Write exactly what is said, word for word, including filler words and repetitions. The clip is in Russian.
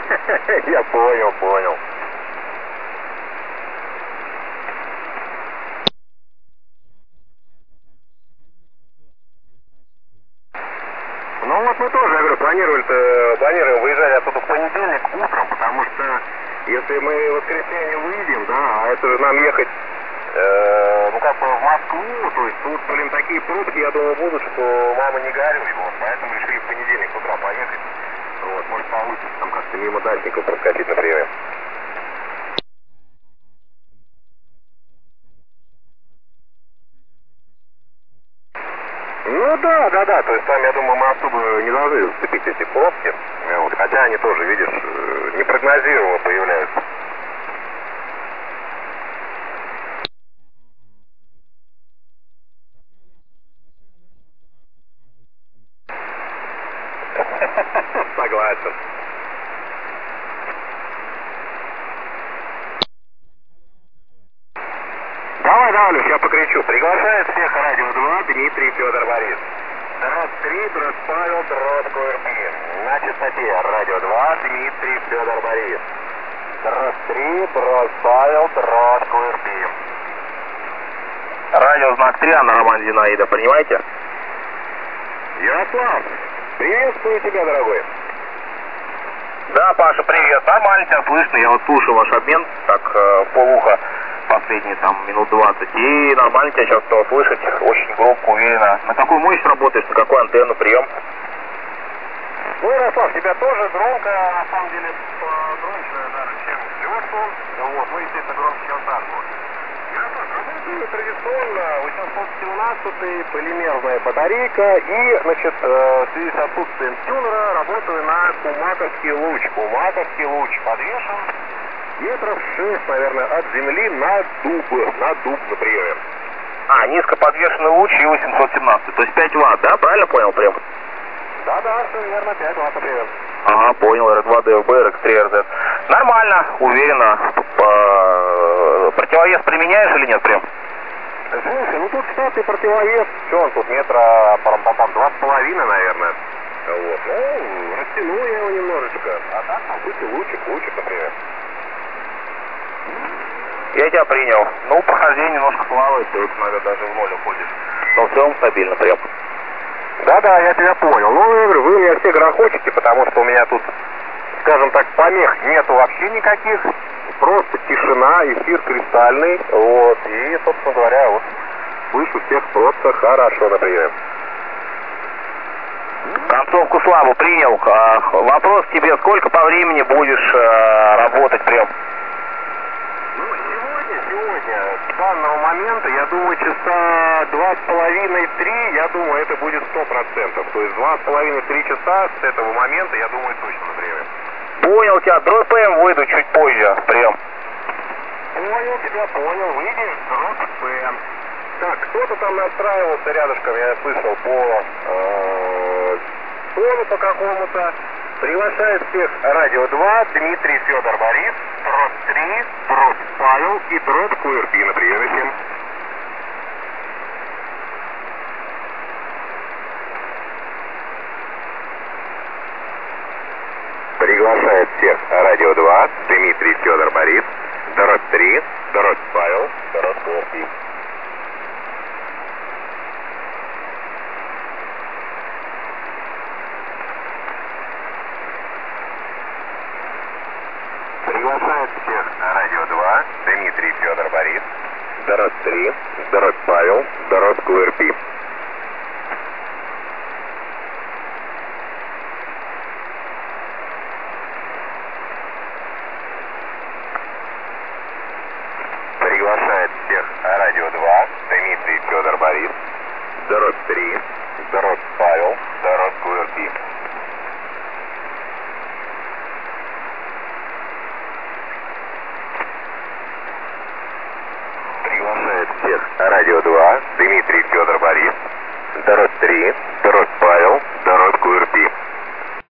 Я понял, понял. Ну вот мы тоже, я говорю, планировали-то, планируем выезжать оттуда в понедельник утром, потому что если мы в воскресенье выйдем, да, а это же нам ехать, э, ну как бы в Москву, то есть тут, блин, такие пробки, я думаю, будут, что мама не горюй, вот, поэтому решили в понедельник с утра поехать. Вот, может получится там как-то мимо дачников проскочить, например. Ну да, да, да, то есть там, я думаю, мы особо не должны зацепить эти пробки, вот, хотя они тоже, видишь, непрогнозируемо появляются. Согласен. Давай, давай, Люш, я покричу. Приглашает всех Радио два Дмитрий Федор Борис. Дрот три, дрот Павел, дрот КУРП. На частоте Радио два Дмитрий Федор Борис. Дрот три, дрот Павел, дрот КУРП. Радио знак три, Анна Роман Зинаида, понимаете? Ярослав, приветствую тебя, дорогой. Да, Паша, привет. Нормально тебя слышно, я вот слушаю ваш обмен, так, э, полуха, последние там минут двадцать, и нормально тебя сейчас стало слышать, очень громко, уверенно. На какую мощность работаешь, на какую антенну, прием? Ну, Ярослав, тебя тоже громко, на самом деле, громче даже, чем Лешу. Вот, ну, естественно, громче, чем Сашку. Ярослав, работаю традиционно, восемьсот семнадцать полимерная батарейка, и, значит, в связи с отсутствием тюнера работаю на кумаковский луч. Кумаковский луч подвешен метров шесть, наверное, от земли на дуб, на дуб на приеме. А, низкоподвешенный луч и восемьсот семнадцать, то есть пять ватт, да? Правильно понял прям? Да-да, все верно, пять ватт, например. Ага, понял, эр два дэ эф бэ, эр икс три эр зет. Нормально, уверенно. Противовес применяешь или нет прям? Слушай, ну тут, кстати, противовес, что он тут, метра, парам-папам, два с половиной, наверное. Вот, ну, растянул я его немножечко, а так, по сути, лучик, лучик, например. Я тебя принял. Ну, похождение немножко плавает, ты вот, наверное, даже в ноль уходишь. Но в целом стабильно прям. Да-да, я тебя понял. Ну, я говорю, вы у меня все грохочете, потому что у меня тут, скажем так, помех нету вообще никаких. Просто тишина, эфир кристальный. Вот, и, собственно говоря, вот, слышу всех просто хорошо, например. Концовку слабо принял. А, вопрос к тебе, сколько по времени будешь а, работать прям? Ну, сегодня, сегодня, с данного момента, я думаю, часа два с половиной, три, я думаю, это будет сто процентов. То есть два с половиной, три часа с этого момента, я думаю, точно на время. Понял тебя, дрот ПМ выйду чуть позже, прям. Понял тебя, понял, выйдешь, дрот ПМ. Так, кто-то там настраивался рядышком, я слышал, по э, тону по какому-то. Приглашает всех Радио два, Дмитрий Федор Борис, дрот три, дрот Павел и дрот КУРП на приеме всем. Приглашает всех Радио два, Дмитрий Федор Борис, дрот три, дрот Павел, дрот КУРП. Приглашает всех Радио два, Дмитрий Федор Борис, дрот три, дрот Павел, дрот КУРП. Приглашает всех Радио два, Дмитрий Федор Борис, дрот три, дрот Павел, дрот КУРП. Приглашает всех Радио два, Дмитрий Федор Борис, дрот три,